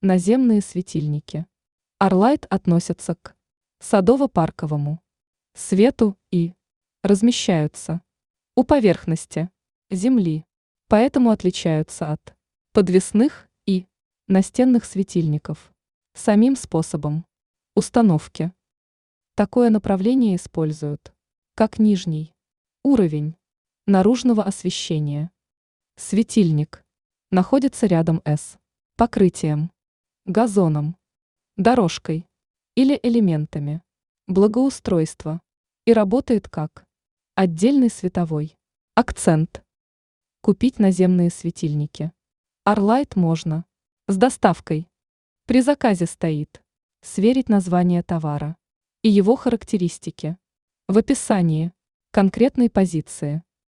Наземные светильники. Арлайт относятся к садово-парковому свету и размещаются у поверхности Земли, поэтому отличаются от подвесных и настенных светильников самим способом установки. Такое направление используют как нижний уровень наружного освещения. Светильник находится рядом с покрытием, газоном, дорожкой или элементами благоустройства и работает как отдельный световой акцент. Купить наземные светильники Арлайт можно с доставкой. При заказе стоит сверить название товара и его характеристики в описании конкретной позиции.